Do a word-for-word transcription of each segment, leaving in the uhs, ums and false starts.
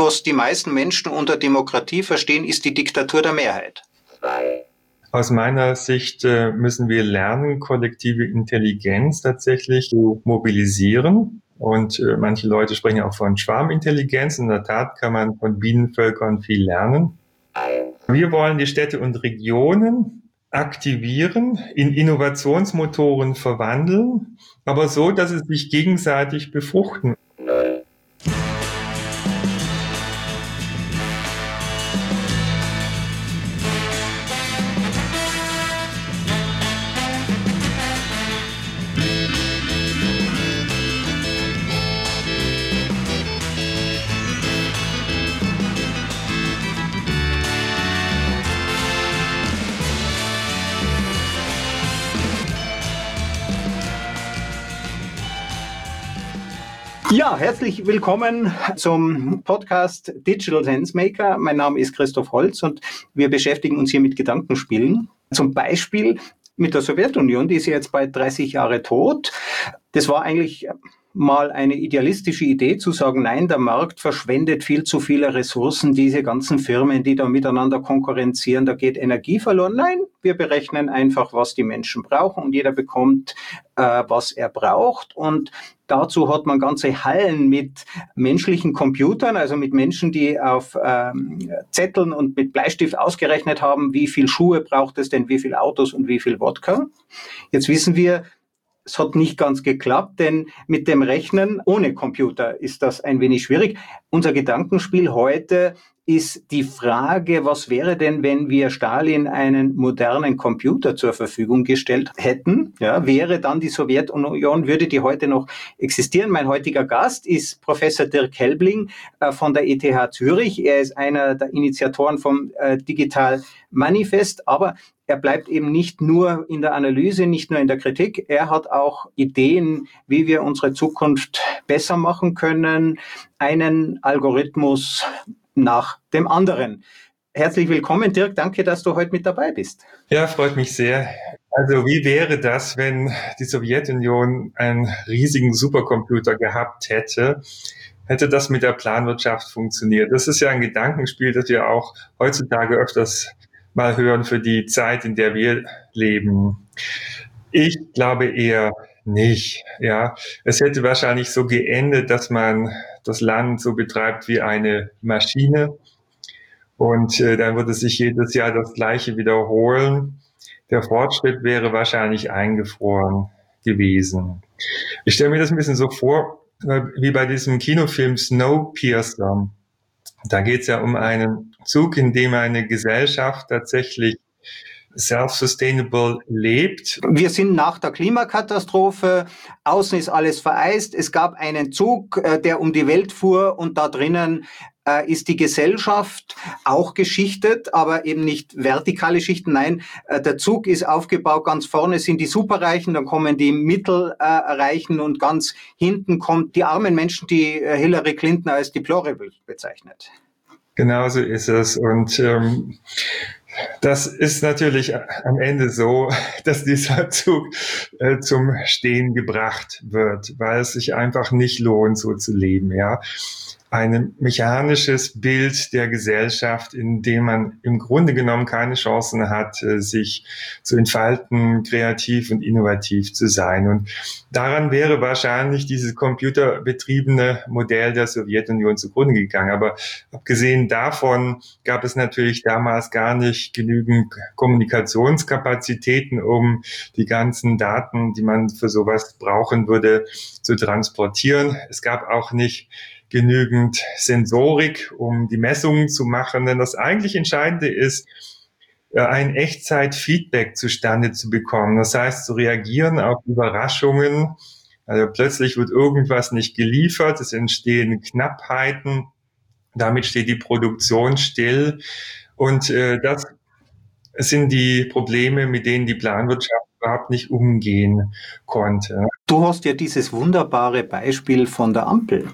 was die meisten Menschen unter Demokratie verstehen, ist die Diktatur der Mehrheit. Aus meiner Sicht äh, müssen wir lernen, kollektive Intelligenz tatsächlich zu mobilisieren. Und äh, manche Leute sprechen auch von Schwarmintelligenz. In der Tat kann man von Bienenvölkern viel lernen. Wir wollen die Städte und Regionen aktivieren, in Innovationsmotoren verwandeln, aber so, dass sie sich gegenseitig befruchten. Ja, herzlich willkommen zum Podcast Digital Sensemaker. Mein Name ist Christoph Holz und wir beschäftigen uns hier mit Gedankenspielen. Zum Beispiel mit der Sowjetunion, die ist jetzt bald dreißig Jahre tot. Das war eigentlich mal eine idealistische Idee zu sagen, nein, der Markt verschwendet viel zu viele Ressourcen, diese ganzen Firmen, die da miteinander konkurrenzieren, da geht Energie verloren. Nein, wir berechnen einfach, was die Menschen brauchen und jeder bekommt, äh, was er braucht. Und dazu hat man ganze Hallen mit menschlichen Computern, also mit Menschen, die auf ähm, Zetteln und mit Bleistift ausgerechnet haben, wie viel Schuhe braucht es denn, wie viel Autos und wie viel Wodka. Jetzt wissen wir, es hat nicht ganz geklappt, denn mit dem Rechnen ohne Computer ist das ein wenig schwierig. Unser Gedankenspiel heute ist die Frage, was wäre denn, wenn wir Stalin einen modernen Computer zur Verfügung gestellt hätten? Ja, wäre dann die Sowjetunion, würde die heute noch existieren? Mein heutiger Gast ist Professor Dirk Helbling äh, von der E T H Zürich. Er ist einer der Initiatoren vom äh, Digital Manifest, aber er bleibt eben nicht nur in der Analyse, nicht nur in der Kritik. Er hat auch Ideen, wie wir unsere Zukunft besser machen können. Einen Algorithmus nach dem anderen. Herzlich willkommen, Dirk. Danke, dass du heute mit dabei bist. Ja, freut mich sehr. Also wie wäre das, wenn die Sowjetunion einen riesigen Supercomputer gehabt hätte? Hätte das mit der Planwirtschaft funktioniert? Das ist ja ein Gedankenspiel, das wir auch heutzutage öfters mal hören für die Zeit, in der wir leben. Ich glaube eher nicht. Ja, es hätte wahrscheinlich so geendet, dass man das Land so betreibt wie eine Maschine und äh, dann würde sich jedes Jahr das Gleiche wiederholen. Der Fortschritt wäre wahrscheinlich eingefroren gewesen. Ich stelle mir das ein bisschen so vor, wie bei diesem Kinofilm Snowpiercer. Da geht es ja um einen Zug, in dem eine Gesellschaft tatsächlich self-sustainable lebt. Wir sind nach der Klimakatastrophe, außen ist alles vereist, es gab einen Zug, der um die Welt fuhr und da drinnen äh, ist die Gesellschaft auch geschichtet, aber eben nicht vertikale Schichten, nein, äh, der Zug ist aufgebaut, ganz vorne sind die Superreichen, dann kommen die Mittelreichen und ganz hinten kommt die armen Menschen, die äh, Hillary Clinton als deplorable bezeichnet. Genauso ist es und ähm, das ist natürlich am Ende so, dass dieser Zug äh, zum Stehen gebracht wird, weil es sich einfach nicht lohnt, so zu leben, ja. Ein mechanisches Bild der Gesellschaft, in dem man im Grunde genommen keine Chancen hat, sich zu entfalten, kreativ und innovativ zu sein. Und daran wäre wahrscheinlich dieses computerbetriebene Modell der Sowjetunion zugrunde gegangen. Aber abgesehen davon gab es natürlich damals gar nicht genügend Kommunikationskapazitäten, um die ganzen Daten, die man für sowas brauchen würde, zu transportieren. Es gab auch nicht genügend Sensorik, um die Messungen zu machen. Denn das eigentlich Entscheidende ist, ein Echtzeit-Feedback zustande zu bekommen. Das heißt, zu reagieren auf Überraschungen. Also plötzlich wird irgendwas nicht geliefert, es entstehen Knappheiten, damit steht die Produktion still. Und äh, das sind die Probleme, mit denen die Planwirtschaft überhaupt nicht umgehen konnte. Du hast ja dieses wunderbare Beispiel von der Ampel.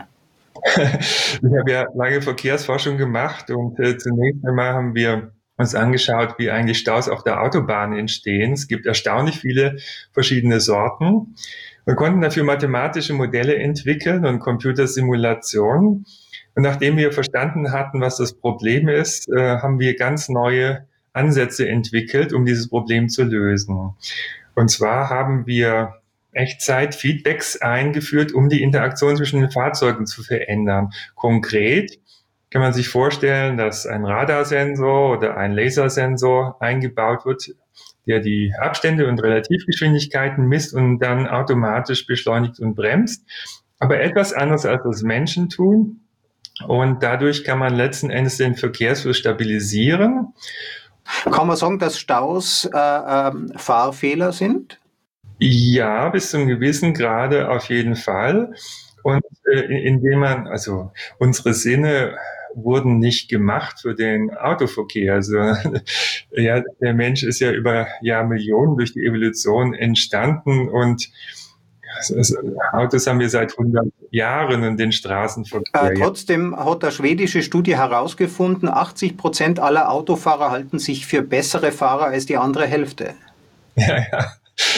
Ich habe ja lange Verkehrsforschung gemacht und äh, zunächst einmal haben wir uns angeschaut, wie eigentlich Staus auf der Autobahn entstehen. Es gibt erstaunlich viele verschiedene Sorten. Wir konnten dafür mathematische Modelle entwickeln und Computersimulationen. Und nachdem wir verstanden hatten, was das Problem ist, äh, haben wir ganz neue Ansätze entwickelt, um dieses Problem zu lösen. Und zwar haben wir Echtzeit-Feedbacks eingeführt, um die Interaktion zwischen den Fahrzeugen zu verändern. Konkret kann man sich vorstellen, dass ein Radarsensor oder ein Lasersensor eingebaut wird, der die Abstände und Relativgeschwindigkeiten misst und dann automatisch beschleunigt und bremst. Aber etwas anderes als das Menschen tun. Und dadurch kann man letzten Endes den Verkehrsfluss stabilisieren. Kann man sagen, dass Staus äh, äh, Fahrfehler sind? Ja, bis zu einem gewissen Grade auf jeden Fall. Und äh, indem man, also unsere Sinne wurden nicht gemacht für den Autoverkehr. Also ja, der Mensch ist ja über Jahrmillionen durch die Evolution entstanden und also, Autos haben wir seit hundert Jahren und den Straßenverkehr. Äh, trotzdem hat eine schwedische Studie herausgefunden, achtzig Prozent aller Autofahrer halten sich für bessere Fahrer als die andere Hälfte. Ja, ja.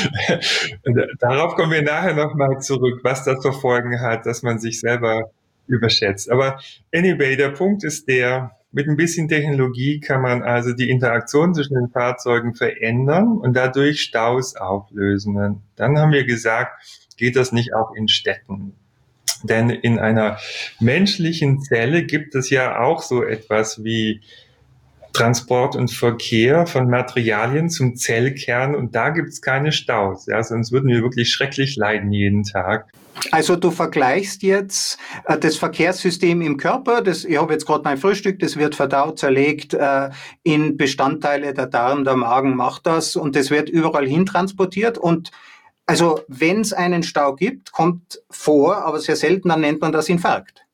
Darauf kommen wir nachher nochmal zurück, was das für Folgen hat, dass man sich selber überschätzt. Aber anyway, der Punkt ist der, mit ein bisschen Technologie kann man also die Interaktion zwischen den Fahrzeugen verändern und dadurch Staus auflösen. Und dann haben wir gesagt, geht das nicht auch in Städten? Denn in einer menschlichen Zelle gibt es ja auch so etwas wie Transport und Verkehr von Materialien zum Zellkern und da gibt es keine Staus. Ja, sonst würden wir wirklich schrecklich leiden jeden Tag. Also du vergleichst jetzt äh, das Verkehrssystem im Körper, das, ich habe jetzt gerade mein Frühstück, das wird verdaut, zerlegt äh, in Bestandteile, der Darm, der Magen macht das und das wird überall hin transportiert und also wenn es einen Stau gibt, kommt vor, aber sehr selten, dann nennt man das Infarkt.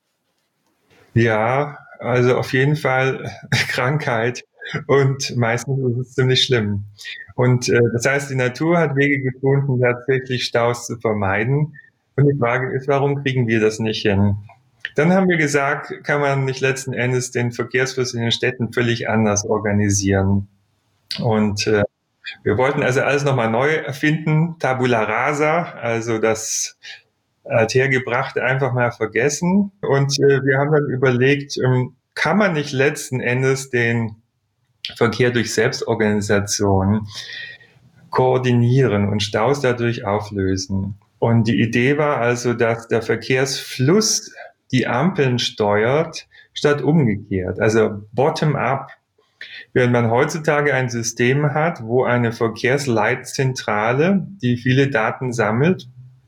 Ja, also auf jeden Fall Krankheit und meistens ist es ziemlich schlimm. Und äh, das heißt, die Natur hat Wege gefunden, tatsächlich Staus zu vermeiden. Und die Frage ist, warum kriegen wir das nicht hin? Dann haben wir gesagt, kann man nicht letzten Endes den Verkehrsfluss in den Städten völlig anders organisieren. Und äh, wir wollten also alles nochmal neu erfinden, Tabula rasa, also das Althergebrachte einfach mal vergessen. Und äh, wir haben dann überlegt, ähm, kann man nicht letzten Endes den Verkehr durch Selbstorganisation koordinieren und Staus dadurch auflösen? Und die Idee war also, dass der Verkehrsfluss die Ampeln steuert, statt umgekehrt, also bottom-up. Während man heutzutage ein System hat, wo eine Verkehrsleitzentrale, die viele Daten sammelt,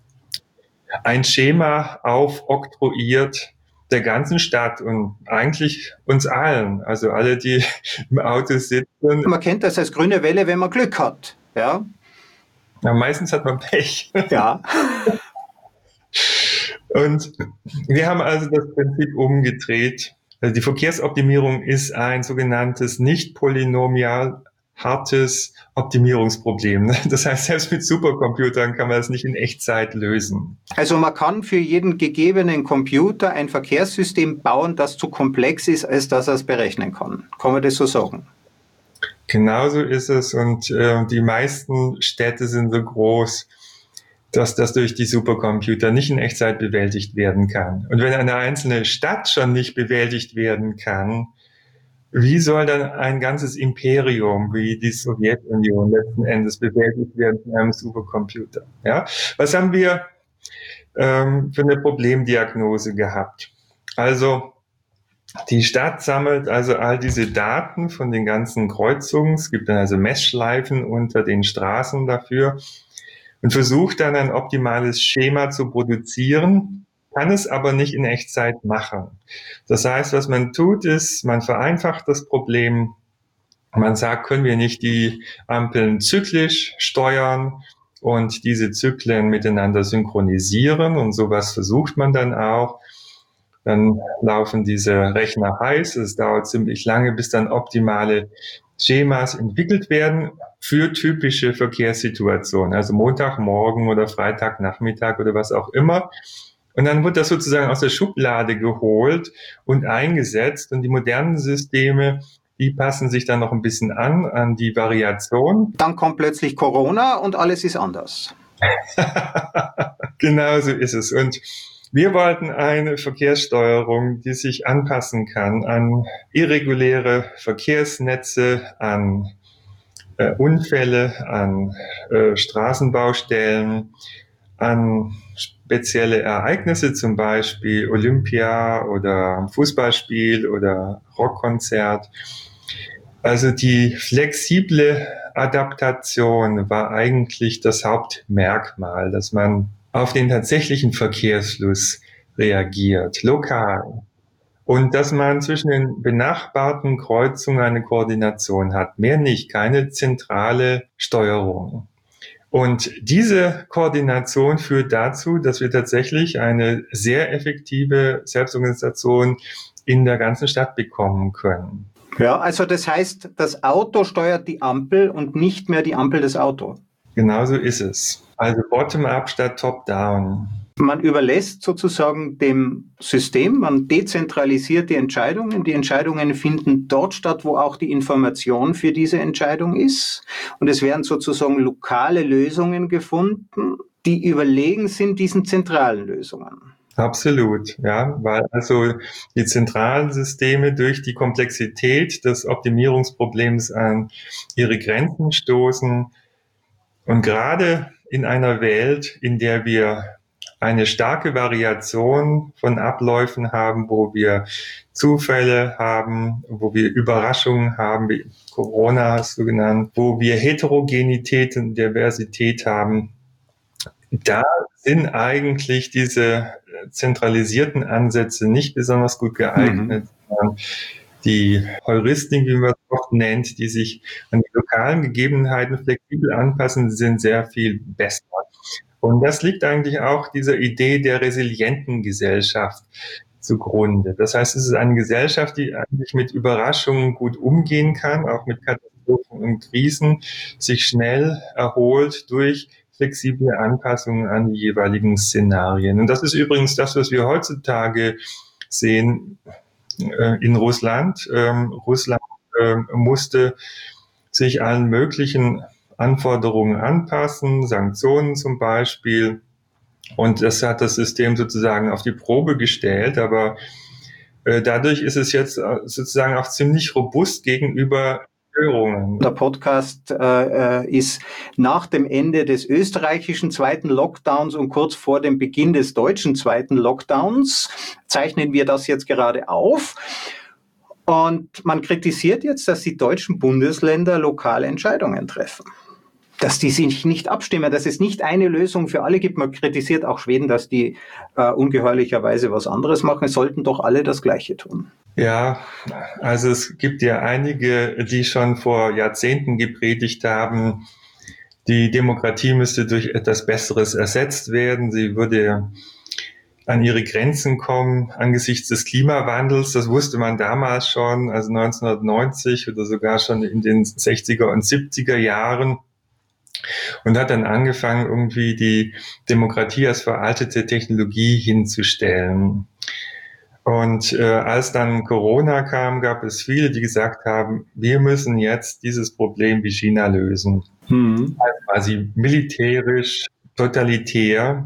ein Schema aufoktroyiert der ganzen Stadt und eigentlich uns allen, also alle, die im Auto sitzen. Man kennt das als grüne Welle, wenn man Glück hat, ja. Ja, meistens hat man Pech. Ja. Und wir haben also das Prinzip umgedreht. Also die Verkehrsoptimierung ist ein sogenanntes nicht polynomial hartes Optimierungsproblem. Das heißt, selbst mit Supercomputern kann man das nicht in Echtzeit lösen. Also man kann für jeden gegebenen Computer ein Verkehrssystem bauen, das zu komplex ist, als dass er es berechnen kann. Kann man das so sagen? Genauso ist es und äh, die meisten Städte sind so groß, dass das durch die Supercomputer nicht in Echtzeit bewältigt werden kann. Und wenn eine einzelne Stadt schon nicht bewältigt werden kann, wie soll dann ein ganzes Imperium wie die Sowjetunion letzten Endes bewältigt werden von einem Supercomputer? Ja? Was haben wir ähm, für eine Problemdiagnose gehabt? Also die Stadt sammelt also all diese Daten von den ganzen Kreuzungen. Es gibt dann also Messschleifen unter den Straßen dafür und versucht dann ein optimales Schema zu produzieren, kann es aber nicht in Echtzeit machen. Das heißt, was man tut, ist, man vereinfacht das Problem. Man sagt, können wir nicht die Ampeln zyklisch steuern und diese Zyklen miteinander synchronisieren und sowas versucht man dann auch. Dann laufen diese Rechner heiß. Es dauert ziemlich lange, bis dann optimale Schemas entwickelt werden für typische Verkehrssituationen, also Montagmorgen oder Freitagnachmittag oder was auch immer. Und dann wird das sozusagen aus der Schublade geholt und eingesetzt. Und die modernen Systeme, die passen sich dann noch ein bisschen an, an die Variation. Dann kommt plötzlich Corona und alles ist anders. Genau so ist es. Und Wir wollten eine Verkehrssteuerung, die sich anpassen kann an irreguläre Verkehrsnetze, an äh, Unfälle, an äh, Straßenbaustellen, an spezielle Ereignisse, zum Beispiel Olympia oder Fußballspiel oder Rockkonzert. Also die flexible Adaptation war eigentlich das Hauptmerkmal, dass man auf den tatsächlichen Verkehrsfluss reagiert, lokal. Und dass man zwischen den benachbarten Kreuzungen eine Koordination hat. Mehr nicht, keine zentrale Steuerung. Und diese Koordination führt dazu, dass wir tatsächlich eine sehr effektive Selbstorganisation in der ganzen Stadt bekommen können. Ja, also das heißt, das Auto steuert die Ampel und nicht mehr die Ampel das Auto. Genauso ist es. Also bottom-up statt top-down. Man überlässt sozusagen dem System, man dezentralisiert die Entscheidungen. Die Entscheidungen finden dort statt, wo auch die Information für diese Entscheidung ist. Und es werden sozusagen lokale Lösungen gefunden, die überlegen sind diesen zentralen Lösungen. Absolut, ja, weil also die zentralen Systeme durch die Komplexität des Optimierungsproblems an ihre Grenzen stoßen. Und gerade in einer Welt, in der wir eine starke Variation von Abläufen haben, wo wir Zufälle haben, wo wir Überraschungen haben, wie Corona hast du genannt, wo wir Heterogenität und Diversität haben, da sind eigentlich diese zentralisierten Ansätze nicht besonders gut geeignet. Mhm. Die Heuristiken, wie man es oft nennt, die sich an die lokalen Gegebenheiten flexibel anpassen, sind sehr viel besser. Und das liegt eigentlich auch dieser Idee der resilienten Gesellschaft zugrunde. Das heißt, es ist eine Gesellschaft, die eigentlich mit Überraschungen gut umgehen kann, auch mit Katastrophen und Krisen, sich schnell erholt durch flexible Anpassungen an die jeweiligen Szenarien. Und das ist übrigens das, was wir heutzutage sehen äh, in Russland. Ähm, Russland äh, musste sich allen möglichen Anforderungen anpassen, Sanktionen zum Beispiel. Und das hat das System sozusagen auf die Probe gestellt. Aber äh, dadurch ist es jetzt sozusagen auch ziemlich robust gegenüber Störungen. Der Podcast äh, ist nach dem Ende des österreichischen zweiten Lockdowns und kurz vor dem Beginn des deutschen zweiten Lockdowns. Zeichnen wir das jetzt gerade auf. Und man kritisiert jetzt, dass die deutschen Bundesländer lokale Entscheidungen treffen. Dass die sich nicht abstimmen, dass es nicht eine Lösung für alle gibt. Man kritisiert auch Schweden, dass die äh, ungeheuerlicherweise was anderes machen. Es sollten doch alle das Gleiche tun. Ja, also es gibt ja einige, die schon vor Jahrzehnten gepredigt haben, die Demokratie müsste durch etwas Besseres ersetzt werden. Sie würde an ihre Grenzen kommen angesichts des Klimawandels. Das wusste man damals schon, also neunzehnhundertneunzig oder sogar schon in den sechziger und siebziger Jahren. Und hat dann angefangen, irgendwie die Demokratie als veraltete Technologie hinzustellen. Und äh, als dann Corona kam, gab es viele, die gesagt haben, wir müssen jetzt dieses Problem wie China lösen. Mhm. Also quasi militärisch, totalitär.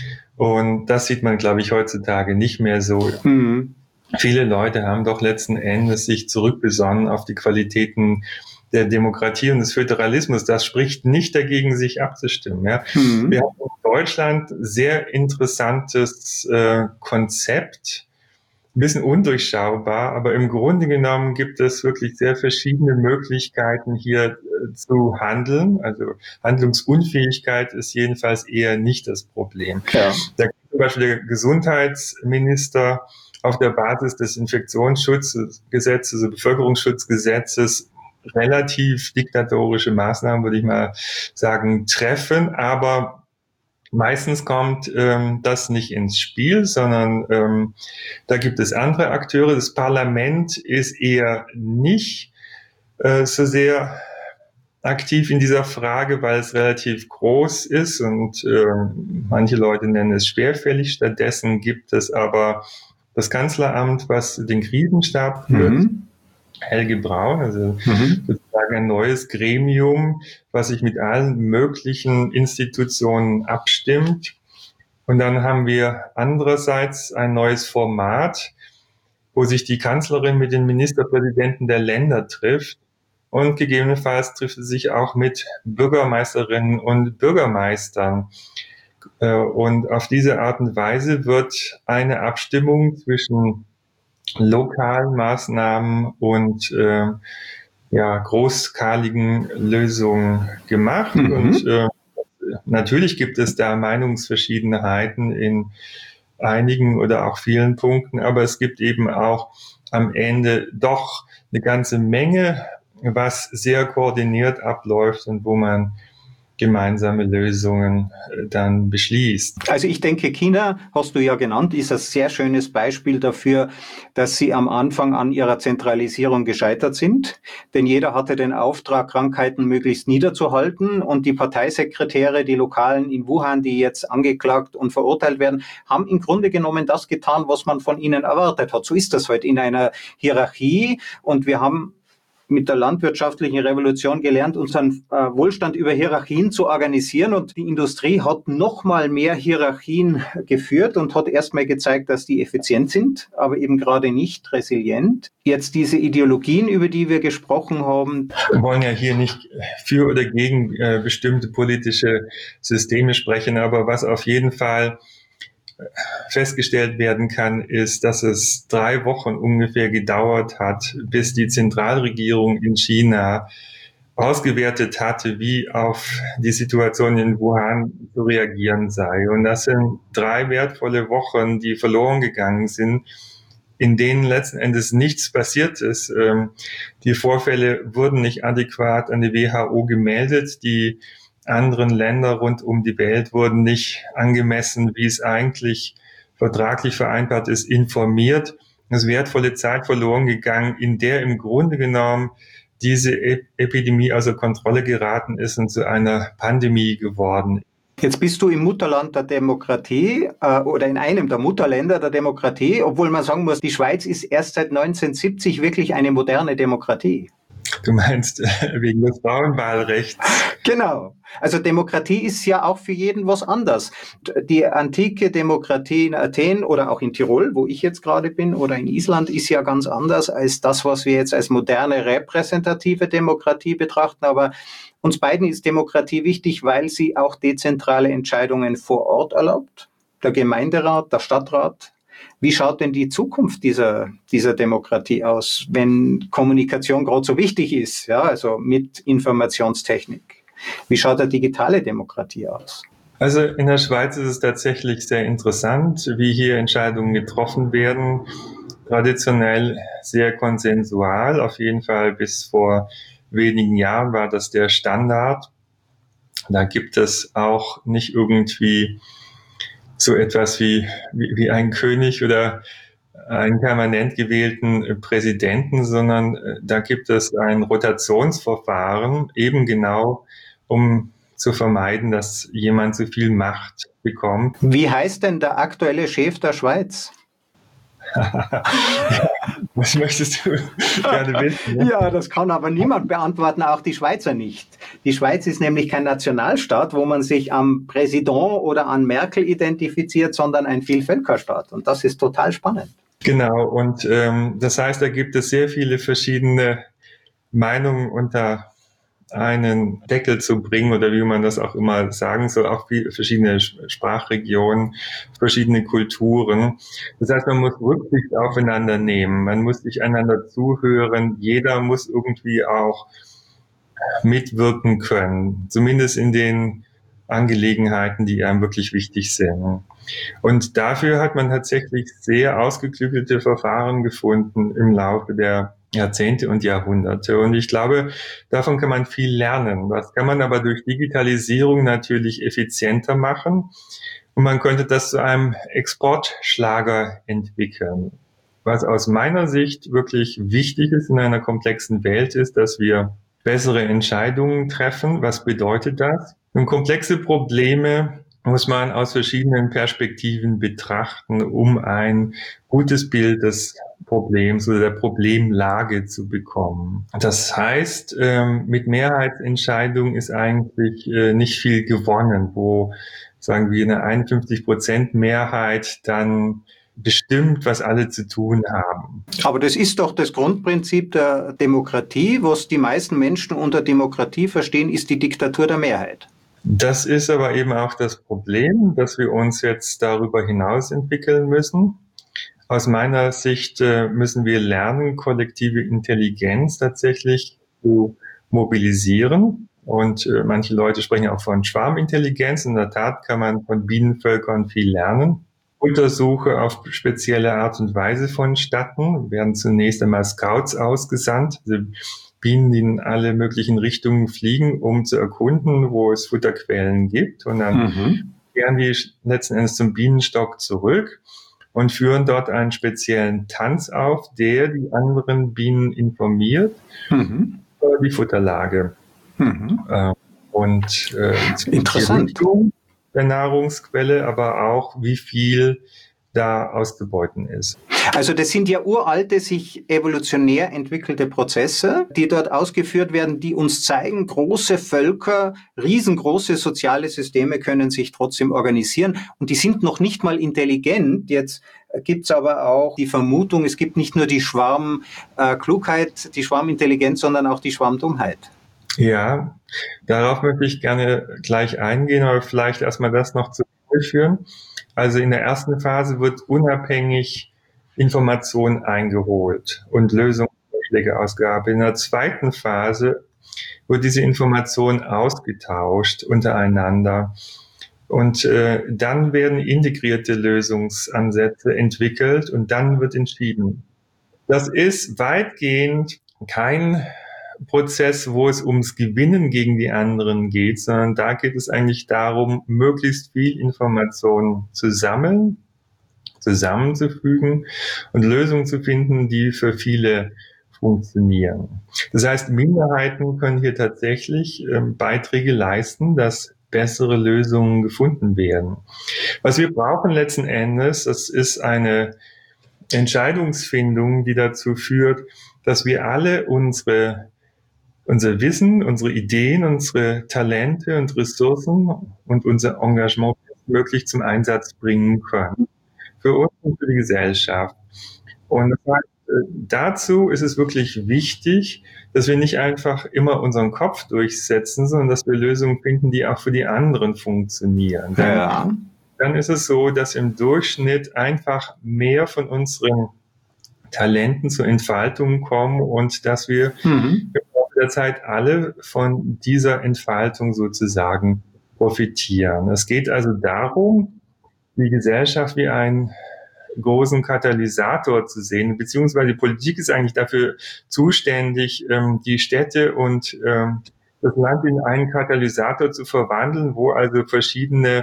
Und das sieht man, glaube ich, heutzutage nicht mehr so. Mhm. Viele Leute haben doch letzten Endes sich zurückbesonnen auf die Qualitäten der Demokratie und des Föderalismus. Das spricht nicht dagegen, sich abzustimmen. Ja. Mhm. Wir haben in Deutschland sehr interessantes äh, Konzept, ein bisschen undurchschaubar, aber im Grunde genommen gibt es wirklich sehr verschiedene Möglichkeiten, hier äh, zu handeln. Also Handlungsunfähigkeit ist jedenfalls eher nicht das Problem. Ja. Da kann zum Beispiel der Gesundheitsminister auf der Basis des Infektionsschutzgesetzes, also Bevölkerungsschutzgesetzes, relativ diktatorische Maßnahmen, würde ich mal sagen, treffen, aber meistens kommt ähm, das nicht ins Spiel, sondern ähm, da gibt es andere Akteure. Das Parlament ist eher nicht äh, so sehr aktiv in dieser Frage, weil es relativ groß ist und ähm, manche Leute nennen es schwerfällig. Stattdessen gibt es aber das Kanzleramt, was den Krisenstab führt. Mhm. Helge Braun, also mhm. sozusagen ein neues Gremium, was sich mit allen möglichen Institutionen abstimmt. Und dann haben wir andererseits ein neues Format, wo sich die Kanzlerin mit den Ministerpräsidenten der Länder trifft. Und gegebenenfalls trifft sie sich auch mit Bürgermeisterinnen und Bürgermeistern. Und auf diese Art und Weise wird eine Abstimmung zwischen lokalen Maßnahmen und äh, ja, großskaligen Lösungen gemacht. Mhm. Und äh, natürlich gibt es da Meinungsverschiedenheiten in einigen oder auch vielen Punkten, aber es gibt eben auch am Ende doch eine ganze Menge, was sehr koordiniert abläuft und wo man gemeinsame Lösungen dann beschließt. Also ich denke, China, hast du ja genannt, ist ein sehr schönes Beispiel dafür, dass sie am Anfang an ihrer Zentralisierung gescheitert sind. Denn jeder hatte den Auftrag, Krankheiten möglichst niederzuhalten. Und die Parteisekretäre, die Lokalen in Wuhan, die jetzt angeklagt und verurteilt werden, haben im Grunde genommen das getan, was man von ihnen erwartet hat. So ist das halt in einer Hierarchie. Und wir haben mit der landwirtschaftlichen Revolution gelernt, unseren äh, Wohlstand über Hierarchien zu organisieren. Und die Industrie hat noch mal mehr Hierarchien geführt und hat erstmal gezeigt, dass die effizient sind, aber eben gerade nicht resilient. Jetzt diese Ideologien, über die wir gesprochen haben. Wir wollen ja hier nicht für oder gegen äh, bestimmte politische Systeme sprechen, aber was auf jeden Fall festgestellt werden kann, ist, dass es drei Wochen ungefähr gedauert hat, bis die Zentralregierung in China ausgewertet hatte, wie auf die Situation in Wuhan zu reagieren sei. Und das sind drei wertvolle Wochen, die verloren gegangen sind, in denen letzten Endes nichts passiert ist. Die Vorfälle wurden nicht adäquat an die W H O gemeldet. Die anderen Länder rund um die Welt wurden nicht angemessen, wie es eigentlich vertraglich vereinbart ist, informiert. Es ist wertvolle Zeit verloren gegangen, in der im Grunde genommen diese Epidemie außer Kontrolle geraten ist und zu einer Pandemie geworden. Jetzt bist du im Mutterland der Demokratie äh, oder in einem der Mutterländer der Demokratie, obwohl man sagen muss, die Schweiz ist erst seit neunzehnhundertsiebzig wirklich eine moderne Demokratie. Du meinst wegen des Frauenwahlrechts? Genau. Also Demokratie ist ja auch für jeden was anderes. Die antike Demokratie in Athen oder auch in Tirol, wo ich jetzt gerade bin, oder in Island, ist ja ganz anders als das, was wir jetzt als moderne repräsentative Demokratie betrachten. Aber uns beiden ist Demokratie wichtig, weil sie auch dezentrale Entscheidungen vor Ort erlaubt. Der Gemeinderat, der Stadtrat. Wie schaut denn die Zukunft dieser, dieser Demokratie aus, wenn Kommunikation gerade so wichtig ist, ja, also mit Informationstechnik? Wie schaut eine digitale Demokratie aus? Also in der Schweiz ist es tatsächlich sehr interessant, wie hier Entscheidungen getroffen werden. Traditionell sehr konsensual, auf jeden Fall bis vor wenigen Jahren war das der Standard. Da gibt es auch nicht irgendwie so etwas wie, wie, wie ein König oder einen permanent gewählten Präsidenten, sondern da gibt es ein Rotationsverfahren, eben genau, um zu vermeiden, dass jemand zu viel Macht bekommt. Wie heißt denn der aktuelle Chef der Schweiz? Was möchtest du gerne wissen? Ne? Ja, das kann aber niemand beantworten, auch die Schweizer nicht. Die Schweiz ist nämlich kein Nationalstaat, wo man sich am Präsident oder an Merkel identifiziert, sondern ein Vielvölkerstaat. Und das ist total spannend. Genau, und ähm, das heißt, da gibt es sehr viele verschiedene Meinungen unter einen Deckel zu bringen oder wie man das auch immer sagen soll, auch viele verschiedene Sprachregionen, verschiedene Kulturen. Das heißt, man muss Rücksicht aufeinander nehmen, man muss sich einander zuhören, jeder muss irgendwie auch mitwirken können, zumindest in den Angelegenheiten, die einem wirklich wichtig sind. Und dafür hat man tatsächlich sehr ausgeklügelte Verfahren gefunden im Laufe der Jahrzehnte und Jahrhunderte. Und ich glaube, davon kann man viel lernen. Das kann man aber durch Digitalisierung natürlich effizienter machen. Und man könnte das zu einem Exportschlager entwickeln. Was aus meiner Sicht wirklich wichtig ist in einer komplexen Welt ist, dass wir bessere Entscheidungen treffen. Was bedeutet das? Und komplexe Probleme muss man aus verschiedenen Perspektiven betrachten, um ein gutes Bild des Problems oder der Problemlage zu bekommen. Das heißt, mit Mehrheitsentscheidungen ist eigentlich nicht viel gewonnen, wo sagen wir, eine einundfünfzig Prozent Mehrheit dann bestimmt, was alle zu tun haben. Aber das ist doch das Grundprinzip der Demokratie. Was die meisten Menschen unter Demokratie verstehen, ist die Diktatur der Mehrheit. Das ist aber eben auch das Problem, dass wir uns jetzt darüber hinaus entwickeln müssen. Aus meiner Sicht müssen wir lernen, kollektive Intelligenz tatsächlich zu mobilisieren. Und manche Leute sprechen auch von Schwarmintelligenz. In der Tat kann man von Bienenvölkern viel lernen. Untersuche auf spezielle Art und Weise vonstatten, werden zunächst einmal Scouts ausgesandt, also Bienen, die in alle möglichen Richtungen fliegen, um zu erkunden, wo es Futterquellen gibt. Und dann mhm. kehren die letzten Endes zum Bienenstock zurück und führen dort einen speziellen Tanz auf, der die anderen Bienen informiert mhm. über die Futterlage. Mhm. Und äh, interessant. Der Nahrungsquelle, aber auch wie viel da auszubeuten ist. Also das sind ja uralte, sich evolutionär entwickelte Prozesse, die dort ausgeführt werden, die uns zeigen, große Völker, riesengroße soziale Systeme können sich trotzdem organisieren und die sind noch nicht mal intelligent. Jetzt gibt's aber auch die Vermutung, es gibt nicht nur die Schwarmklugheit, die Schwarmintelligenz, sondern auch die Schwarmdummheit. Ja, darauf möchte ich gerne gleich eingehen, aber vielleicht erstmal das noch zu führen. Also in der ersten Phase wird unabhängig Information eingeholt und Lösungsvorschläge ausgearbeitet. In der zweiten Phase wird diese Information ausgetauscht untereinander und äh, dann werden integrierte Lösungsansätze entwickelt und dann wird entschieden. Das ist weitgehend kein Prozess, wo es ums Gewinnen gegen die anderen geht, sondern da geht es eigentlich darum, möglichst viel Information zu sammeln, zusammenzufügen und Lösungen zu finden, die für viele funktionieren. Das heißt, Minderheiten können hier tatsächlich ähm, Beiträge leisten, dass bessere Lösungen gefunden werden. Was wir brauchen letzten Endes, das ist eine Entscheidungsfindung, die dazu führt, dass wir alle unsere unser Wissen, unsere Ideen, unsere Talente und Ressourcen und unser Engagement möglich zum Einsatz bringen können. Für uns und für die Gesellschaft. Und das heißt, dazu ist es wirklich wichtig, dass wir nicht einfach immer unseren Kopf durchsetzen, sondern dass wir Lösungen finden, die auch für die anderen funktionieren. Ja. Dann, dann ist es so, dass im Durchschnitt einfach mehr von unseren Talenten zur Entfaltung kommen und dass wir mhm. der Zeit alle von dieser Entfaltung sozusagen profitieren. Es geht also darum, die Gesellschaft wie einen großen Katalysator zu sehen, beziehungsweise die Politik ist eigentlich dafür zuständig, die Städte und das Land in einen Katalysator zu verwandeln, wo also verschiedene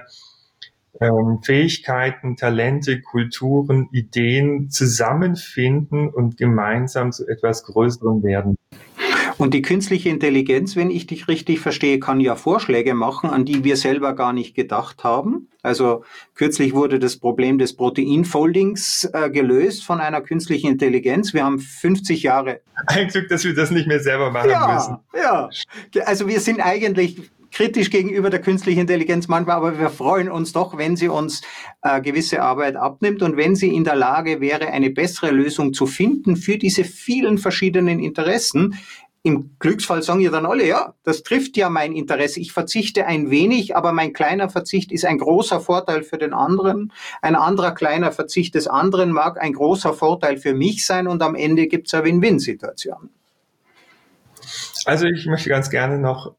Fähigkeiten, Talente, Kulturen, Ideen zusammenfinden und gemeinsam zu etwas Größerem werden. Und die künstliche Intelligenz, wenn ich dich richtig verstehe, kann ja Vorschläge machen, an die wir selber gar nicht gedacht haben. Also kürzlich wurde das Problem des Proteinfoldings äh, gelöst von einer künstlichen Intelligenz. Wir haben fünfzig Jahre... Ein Glück, dass wir das nicht mehr selber machen ja, müssen. Ja, also wir sind eigentlich kritisch gegenüber der künstlichen Intelligenz manchmal, aber wir freuen uns doch, wenn sie uns äh, gewisse Arbeit abnimmt und wenn sie in der Lage wäre, eine bessere Lösung zu finden für diese vielen verschiedenen Interessen. Im Glücksfall sagen ja dann alle, ja, das trifft ja mein Interesse. Ich verzichte ein wenig, aber mein kleiner Verzicht ist ein großer Vorteil für den anderen. Ein anderer kleiner Verzicht des anderen mag ein großer Vorteil für mich sein und am Ende gibt es eine Win-Win-Situation. Also ich möchte ganz gerne noch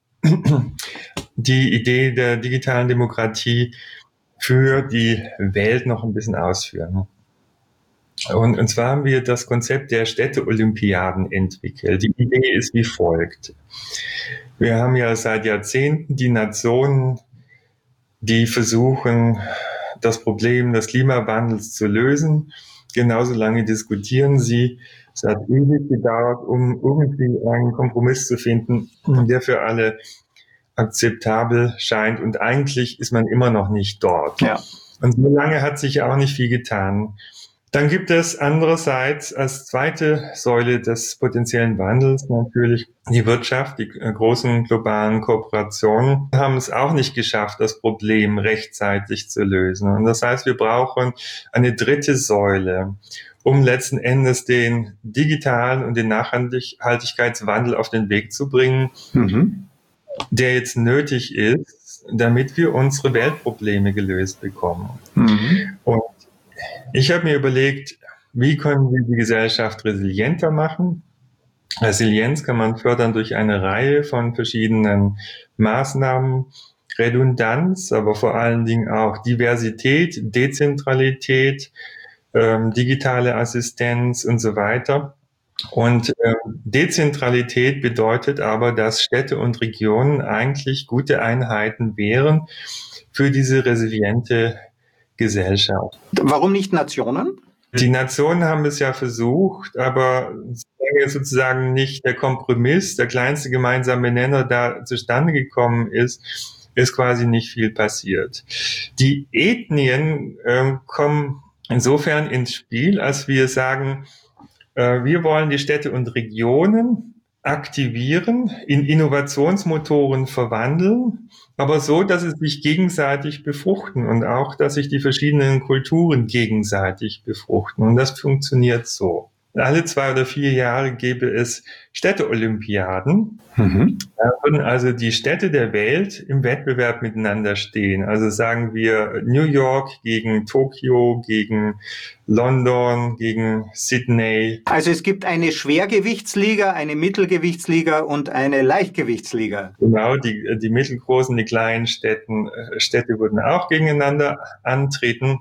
die Idee der digitalen Demokratie für die Welt noch ein bisschen ausführen. Und, und zwar haben wir das Konzept der Städte-Olympiaden entwickelt. Die Idee ist wie folgt. Wir haben ja seit Jahrzehnten die Nationen, die versuchen, das Problem des Klimawandels zu lösen. Genauso lange diskutieren sie. Es hat ewig gedauert, um irgendwie einen Kompromiss zu finden, der für alle akzeptabel scheint. Und eigentlich ist man immer noch nicht dort. Ja. Und so lange hat sich auch nicht viel getan. Dann gibt es andererseits als zweite Säule des potenziellen Wandels natürlich die Wirtschaft. Die großen globalen Kooperationen haben es auch nicht geschafft, das Problem rechtzeitig zu lösen. Und das heißt, wir brauchen eine dritte Säule, um letzten Endes den digitalen und den Nachhaltigkeitswandel auf den Weg zu bringen, mhm. der jetzt nötig ist, damit wir unsere Weltprobleme gelöst bekommen. Mhm. Und ich habe mir überlegt, wie können wir die Gesellschaft resilienter machen? Resilienz kann man fördern durch eine Reihe von verschiedenen Maßnahmen. Redundanz, aber vor allen Dingen auch Diversität, Dezentralität, ähm, digitale Assistenz und so weiter. Und ähm, Dezentralität bedeutet aber, dass Städte und Regionen eigentlich gute Einheiten wären für diese resiliente Gesellschaft. Warum nicht Nationen? Die Nationen haben es ja versucht, aber solange sozusagen nicht der Kompromiss, der kleinste gemeinsame Nenner da zustande gekommen ist, ist quasi nicht viel passiert. Die Ethnien äh, kommen insofern ins Spiel, als wir sagen, äh, wir wollen die Städte und Regionen aktivieren, in Innovationsmotoren verwandeln, aber so, dass sie sich gegenseitig befruchten und auch, dass sich die verschiedenen Kulturen gegenseitig befruchten. Und das funktioniert so. Alle zwei oder vier Jahre gäbe es Städte-Olympiaden. Mhm. Da würden also die Städte der Welt im Wettbewerb miteinander stehen. Also sagen wir New York gegen Tokio, gegen London, gegen Sydney. Also es gibt eine Schwergewichtsliga, eine Mittelgewichtsliga und eine Leichtgewichtsliga. Genau, die, die mittelgroßen, die kleinen Städten, Städte würden auch gegeneinander antreten.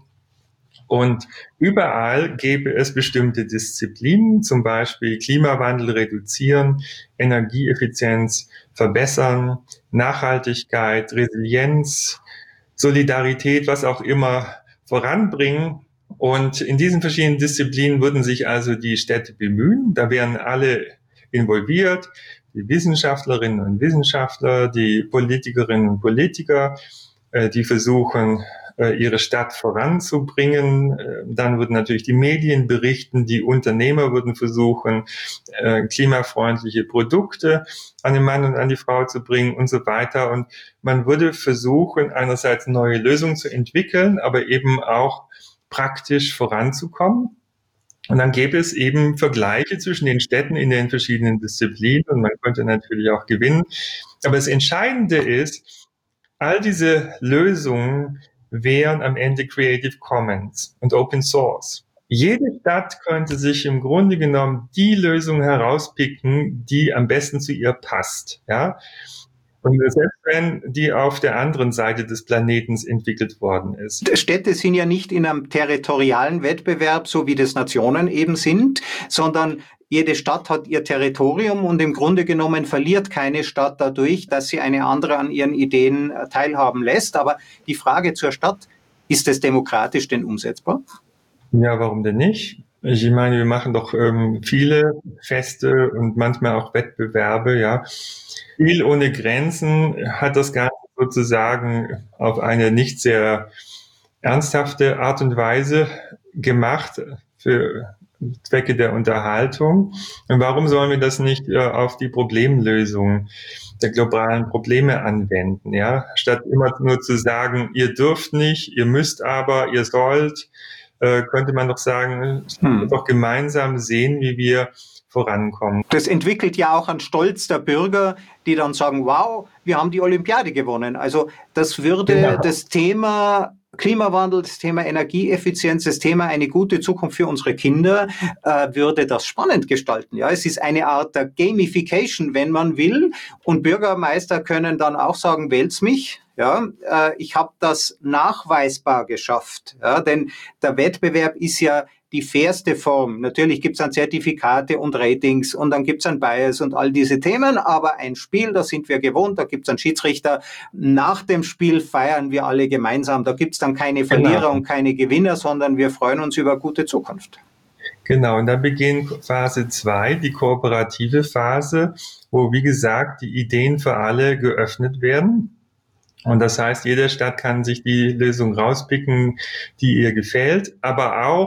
Und überall gäbe es bestimmte Disziplinen, zum Beispiel Klimawandel reduzieren, Energieeffizienz verbessern, Nachhaltigkeit, Resilienz, Solidarität, was auch immer voranbringen. Und in diesen verschiedenen Disziplinen würden sich also die Städte bemühen. Da wären alle involviert, die Wissenschaftlerinnen und Wissenschaftler, die Politikerinnen und Politiker, die versuchen, ihre Stadt voranzubringen. Dann würden natürlich die Medien berichten, die Unternehmer würden versuchen, klimafreundliche Produkte an den Mann und an die Frau zu bringen und so weiter. Und man würde versuchen, einerseits neue Lösungen zu entwickeln, aber eben auch praktisch voranzukommen. Und dann gäbe es eben Vergleiche zwischen den Städten in den verschiedenen Disziplinen und man könnte natürlich auch gewinnen. Aber das Entscheidende ist, all diese Lösungen wären am Ende Creative Commons und Open Source. Jede Stadt könnte sich im Grunde genommen die Lösung herauspicken, die am besten zu ihr passt, ja. Und selbst wenn die auf der anderen Seite des Planetens entwickelt worden ist. Städte sind ja nicht in einem territorialen Wettbewerb, so wie das Nationen eben sind, sondern jede Stadt hat ihr Territorium und im Grunde genommen verliert keine Stadt dadurch, dass sie eine andere an ihren Ideen teilhaben lässt. Aber die Frage zur Stadt, ist es demokratisch denn umsetzbar? Ja, warum denn nicht? Ich meine, wir machen doch ähm, viele Feste und manchmal auch Wettbewerbe, ja. Spiel ohne Grenzen hat das Ganze sozusagen auf eine nicht sehr ernsthafte Art und Weise gemacht für Zwecke der Unterhaltung. Und warum sollen wir das nicht äh, auf die Problemlösung der globalen Probleme anwenden, ja? Statt immer nur zu sagen, ihr dürft nicht, ihr müsst aber, ihr sollt, äh, könnte man doch sagen, hm. doch gemeinsam sehen, wie wir vorankommen. Das entwickelt ja auch einen Stolz der Bürger, die dann sagen, wow, wir haben die Olympiade gewonnen. Also das würde genau. das Thema Klimawandel, das Thema Energieeffizienz, das Thema eine gute Zukunft für unsere Kinder, äh, würde das spannend gestalten. Ja, es ist eine Art der Gamification, wenn man will. Und Bürgermeister können dann auch sagen, wählt's mich. Ja, äh, ich habe das nachweisbar geschafft. Ja, denn der Wettbewerb ist ja die fairste Form. Natürlich gibt's dann Zertifikate und Ratings und dann gibt's ein Bias und all diese Themen, aber ein Spiel, das sind wir gewohnt, da gibt's einen Schiedsrichter. Nach dem Spiel feiern wir alle gemeinsam. Da gibt's dann keine Verlierer genau. und keine Gewinner, sondern wir freuen uns über gute Zukunft. Genau, und dann beginnt Phase zwei, die kooperative Phase, wo, wie gesagt, die Ideen für alle geöffnet werden. Und das heißt, jede Stadt kann sich die Lösung rauspicken, die ihr gefällt, aber auch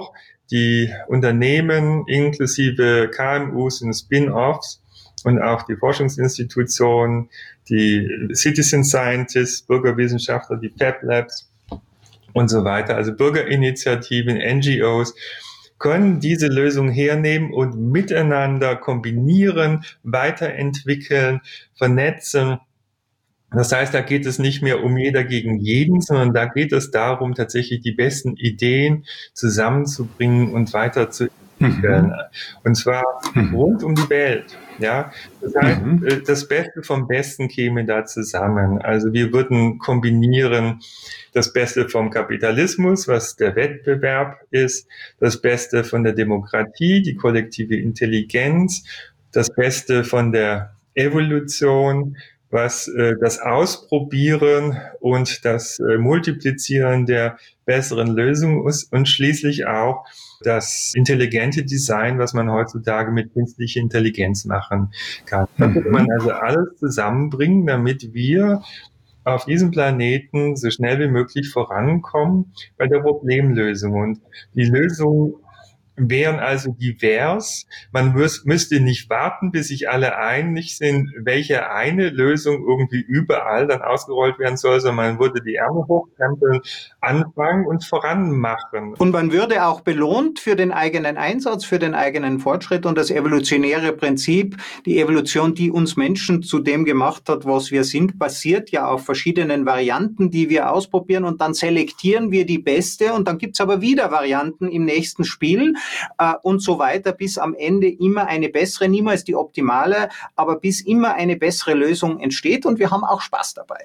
die Unternehmen inklusive K M Us und Spin-offs und auch die Forschungsinstitutionen, die Citizen Scientists, Bürgerwissenschaftler, die Fab Labs und so weiter, also Bürgerinitiativen, N G Os, können diese Lösung hernehmen und miteinander kombinieren, weiterentwickeln, vernetzen. Das heißt, da geht es nicht mehr um jeder gegen jeden, sondern da geht es darum, tatsächlich die besten Ideen zusammenzubringen und weiterzuentwickeln. Mhm. Und zwar mhm. rund um die Welt. Ja, das heißt, mhm. das Beste vom Besten käme da zusammen. Also wir würden kombinieren das Beste vom Kapitalismus, was der Wettbewerb ist, das Beste von der Demokratie, die kollektive Intelligenz, das Beste von der Evolution, was äh, das Ausprobieren und das äh, Multiplizieren der besseren Lösungen ist und schließlich auch das intelligente Design, was man heutzutage mit künstlicher Intelligenz machen kann. Das muss man also alles zusammenbringen, damit wir auf diesem Planeten so schnell wie möglich vorankommen bei der Problemlösung. Und die Lösung wären also divers. Man müß, müsste nicht warten, bis sich alle einig sind, welche eine Lösung irgendwie überall dann ausgerollt werden soll, sondern man würde die Ärmel hochkrempeln, anfangen und voranmachen. Und man würde auch belohnt für den eigenen Einsatz, für den eigenen Fortschritt und das evolutionäre Prinzip, die Evolution, die uns Menschen zu dem gemacht hat, was wir sind, basiert ja auf verschiedenen Varianten, die wir ausprobieren und dann selektieren wir die beste und dann gibt's aber wieder Varianten im nächsten Spiel. Und so weiter, bis am Ende immer eine bessere, niemals die optimale, aber bis immer eine bessere Lösung entsteht und wir haben auch Spaß dabei.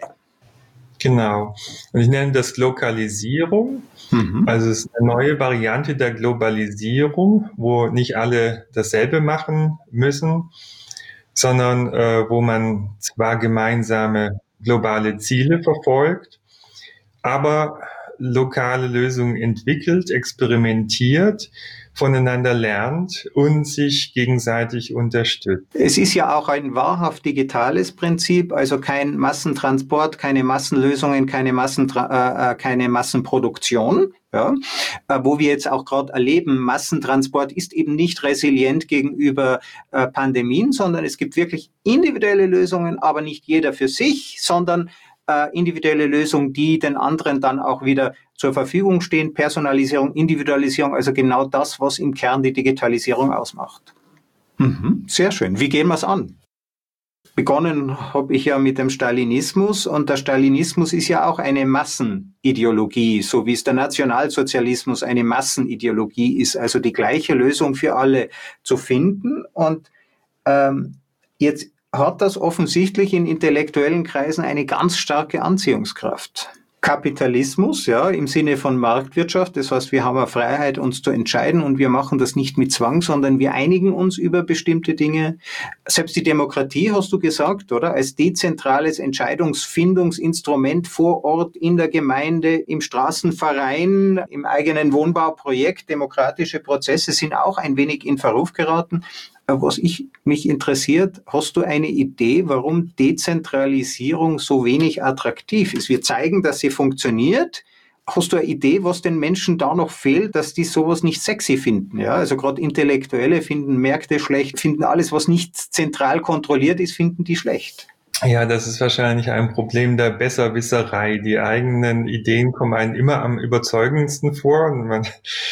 Genau. Und ich nenne das Glokalisierung. Mhm. Also es ist eine neue Variante der Globalisierung, wo nicht alle dasselbe machen müssen, sondern äh, wo man zwar gemeinsame globale Ziele verfolgt, aber lokale Lösungen entwickelt, experimentiert, voneinander lernt und sich gegenseitig unterstützt. Es ist ja auch ein wahrhaft digitales Prinzip, also kein Massentransport, keine Massenlösungen, keine, Massentra- äh, keine Massenproduktion. Ja, äh, wo wir jetzt auch gerade erleben, Massentransport ist eben nicht resilient gegenüber äh, Pandemien, sondern es gibt wirklich individuelle Lösungen, aber nicht jeder für sich, sondern äh, individuelle Lösungen, die den anderen dann auch wieder zur Verfügung stehen. Personalisierung, Individualisierung, also genau das, was im Kern die Digitalisierung ausmacht. Mhm, sehr schön. Wie gehen wir es an? Begonnen habe ich ja mit dem Stalinismus und der Stalinismus ist ja auch eine Massenideologie, so wie es der Nationalsozialismus eine Massenideologie ist, also die gleiche Lösung für alle zu finden. Und ähm, jetzt hat das offensichtlich in intellektuellen Kreisen eine ganz starke Anziehungskraft. Kapitalismus, ja, im Sinne von Marktwirtschaft, das heißt, wir haben eine Freiheit, uns zu entscheiden und wir machen das nicht mit Zwang, sondern wir einigen uns über bestimmte Dinge. Selbst die Demokratie, hast du gesagt, oder? Als dezentrales Entscheidungsfindungsinstrument vor Ort, in der Gemeinde, im Straßenverein, im eigenen Wohnbauprojekt, demokratische Prozesse sind auch ein wenig in Verruf geraten. Was ich mich interessiert, hast du eine Idee, warum Dezentralisierung so wenig attraktiv ist? Wir zeigen, dass sie funktioniert. Hast du eine Idee, was den Menschen da noch fehlt, dass die sowas nicht sexy finden? Ja, also gerade Intellektuelle finden Märkte schlecht, finden alles, was nicht zentral kontrolliert ist, finden die schlecht. Ja, das ist wahrscheinlich ein Problem der Besserwisserei. Die eigenen Ideen kommen einem immer am überzeugendsten vor und man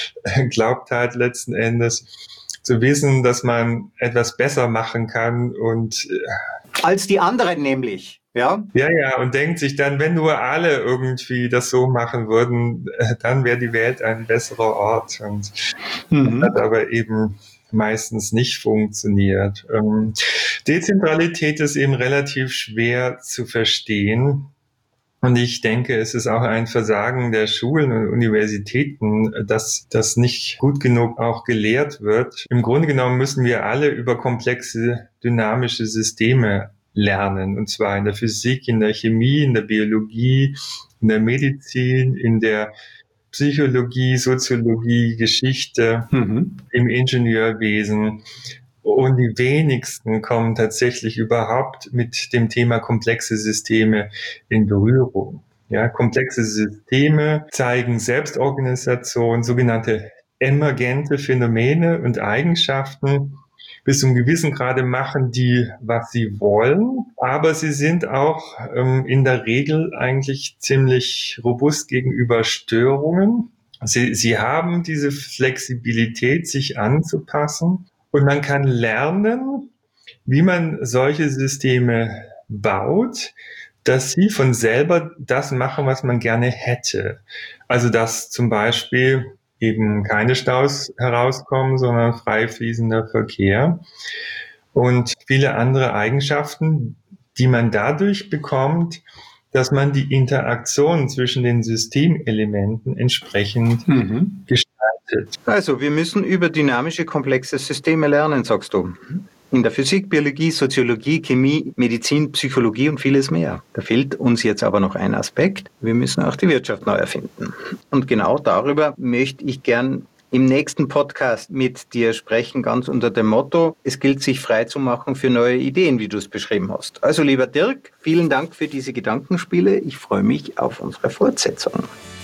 glaubt halt letzten Endes zu wissen, dass man etwas besser machen kann und als die anderen nämlich, ja? Ja, ja, und denkt sich dann, wenn nur alle irgendwie das so machen würden, dann wäre die Welt ein besserer Ort. Und mhm. das hat aber eben meistens nicht funktioniert. Ähm, Dezentralität ist eben relativ schwer zu verstehen. Und ich denke, es ist auch ein Versagen der Schulen und Universitäten, dass das nicht gut genug auch gelehrt wird. Im Grunde genommen müssen wir alle über komplexe, dynamische Systeme lernen. Und zwar in der Physik, in der Chemie, in der Biologie, in der Medizin, in der Psychologie, Soziologie, Geschichte, mhm. im Ingenieurwesen. Und die wenigsten kommen tatsächlich überhaupt mit dem Thema komplexe Systeme in Berührung. Ja, komplexe Systeme zeigen Selbstorganisation, sogenannte emergente Phänomene und Eigenschaften. Bis zu einem gewissen Grade machen die, was sie wollen, aber sie sind auch ähm, in der Regel eigentlich ziemlich robust gegenüber Störungen. Sie, sie haben diese Flexibilität, sich anzupassen, und man kann lernen, wie man solche Systeme baut, dass sie von selber das machen, was man gerne hätte. Also dass zum Beispiel eben keine Staus herauskommen, sondern frei fließender Verkehr und viele andere Eigenschaften, die man dadurch bekommt, dass man die Interaktion zwischen den Systemelementen entsprechend mhm. gestaltet. Also wir müssen über dynamische, komplexe Systeme lernen, sagst du. In der Physik, Biologie, Soziologie, Chemie, Medizin, Psychologie und vieles mehr. Da fehlt uns jetzt aber noch ein Aspekt. Wir müssen auch die Wirtschaft neu erfinden. Und genau darüber möchte ich gern im nächsten Podcast mit dir sprechen, ganz unter dem Motto, es gilt, sich frei zu machen für neue Ideen, wie du es beschrieben hast. Also lieber Dirk, vielen Dank für diese Gedankenspiele. Ich freue mich auf unsere Fortsetzung.